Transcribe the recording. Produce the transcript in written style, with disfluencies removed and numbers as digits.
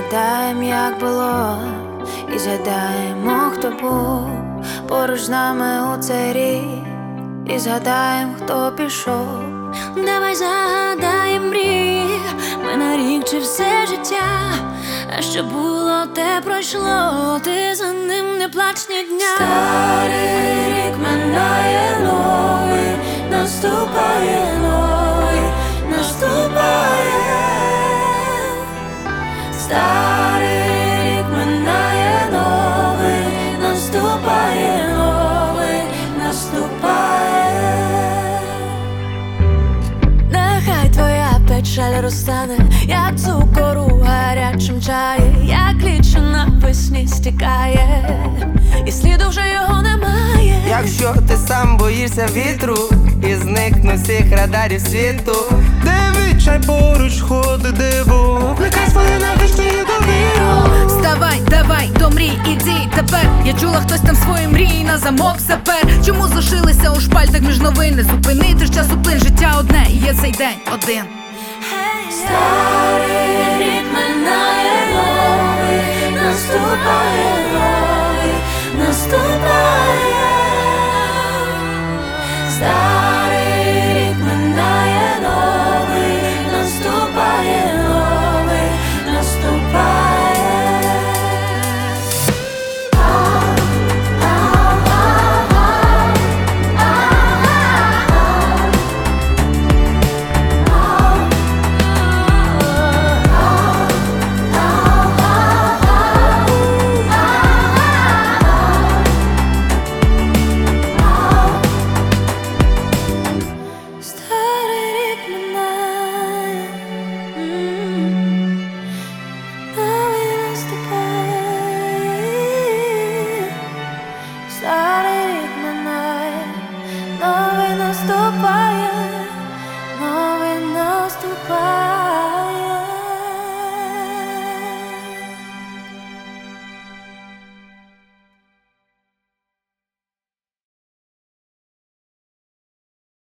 згадаєм, як було, і згадаємо, хто був поруч з нами у цей рік, і згадаєм, хто пішов. Давай загадаєм мрії, ми на рік чи все життя. А що було, те пройшло, ти за ним не плач ні дня. Старий рік минає, новий наступає, новий наступає. Старий рік минає, новий наступає, новий наступає. Нехай твоя печаль розтане, як цукор у гарячим чаї, як лічо навесні стікає, і сліду вже його немає. Якщо ти сам боїшся вітру і зникну всіх радарів світу, де відчай поруч ходить диво, вмикай свою навічну довіру. Вставай, давай, до мрій, іди тепер. Я чула, хтось там свої мрії на замок запер. Чому залишилися у шпальтах між новини? Зупинити ж часу плин, життя одне, і є цей день один. Старий рік минає, новий наступає, новий наступає.